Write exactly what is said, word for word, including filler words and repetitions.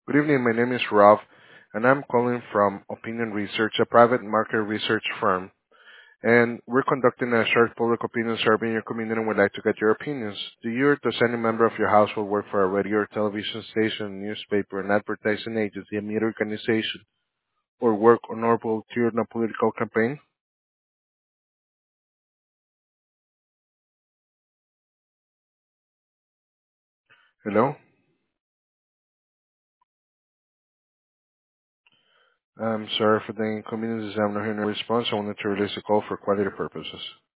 Good evening. My name is Ralph, and I'm calling from Opinion Research, a private market research firm. And we're conducting a short public opinion survey in your community and would like to get your opinions. Do you or does any member of your household work for a radio or television station, newspaper, an advertising agency, a media organization, or work on or volunteer in a political campaign? Hello? I'm sorry for the inconvenience. I'm not hearing a response. I wanted to release a call for quality purposes.